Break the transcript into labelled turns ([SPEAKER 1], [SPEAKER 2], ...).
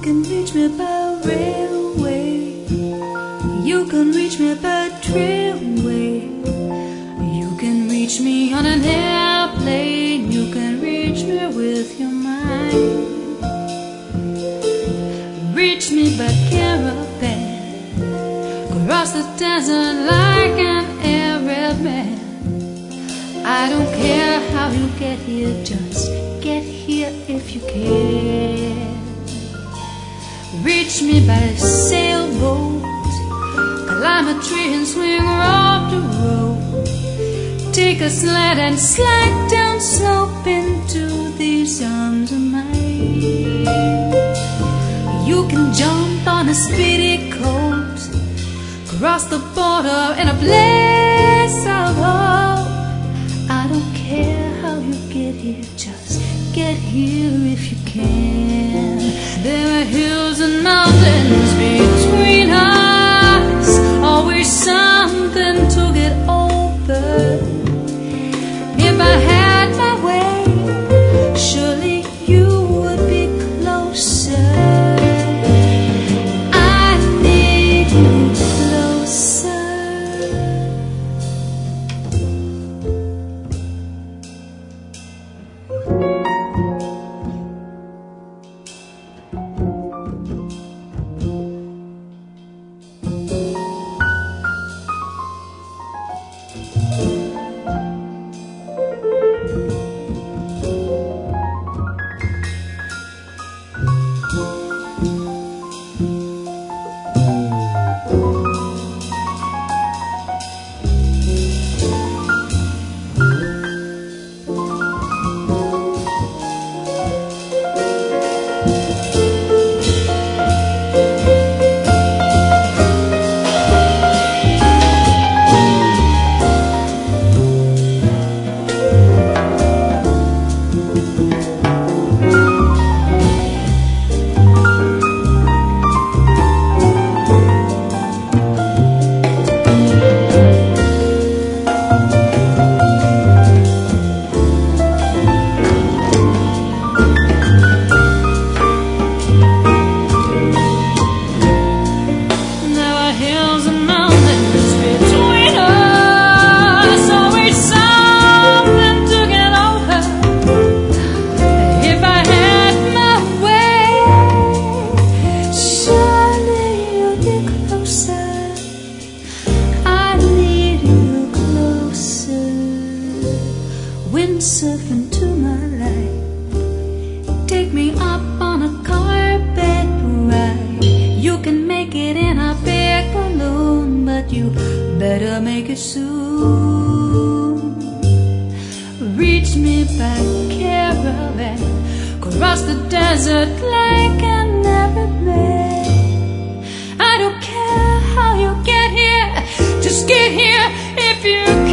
[SPEAKER 1] can reach me by railway, you can reach me by trailway, you can reach me on an airplane, you can reach me with your mind. Reach me by caravan, cross the desert like an Arab man. I don't care how you get here, just get here if you can. Reach me by sailboat, climb a tree and swing off the road. Take a sled and slide down slope into these arms of mine. You can jump on a speedy coat, cross the border in a blaze of hope. I don't care how you get here, just get here if you can. There are hills and mountains between us, always something to get over. If I had my way, surely you would be closer. I need you closer. Windsurf into my life, take me up on a carpet ride. You can make it in a big balloon, but you better make it soon. Reach me by caravan, cross the desert like an Arab man. I don't care how you get here, just get here if you can.